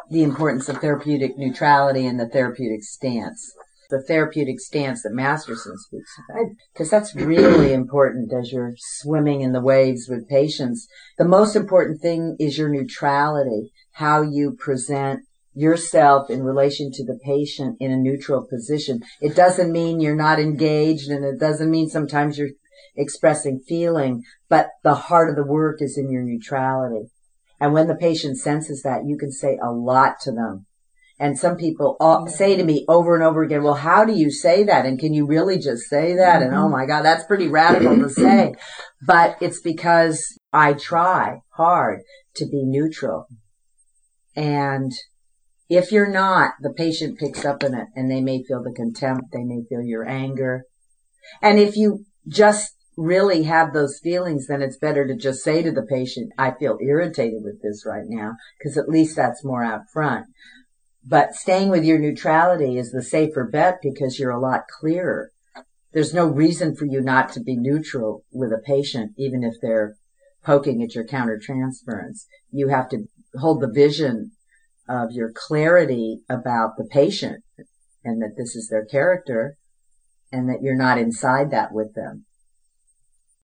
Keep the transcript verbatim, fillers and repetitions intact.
the importance of therapeutic neutrality and the therapeutic stance. The therapeutic stance that Masterson speaks about, because that's really important as you're swimming in the waves with patients. The most important thing is your neutrality, how you present yourself in relation to the patient in a neutral position. It doesn't mean you're not engaged, and it doesn't mean sometimes you're expressing feeling, but the heart of the work is in your neutrality. And when the patient senses that, you can say a lot to them. And some people say to me over and over again, well, how do you say that? And can you really just say that? And oh my God, that's pretty radical to say. But it's because I try hard to be neutral. And if you're not, the patient picks up on it, and they may feel the contempt, they may feel your anger. And if you just really have those feelings, then it's better to just say to the patient, I feel irritated with this right now, because at least that's more out front. But staying with your neutrality is the safer bet, because you're a lot clearer. There's no reason for you not to be neutral with a patient, even if they're poking at your countertransference. You have to hold the vision of your clarity about the patient, and that this is their character, and that you're not inside that with them.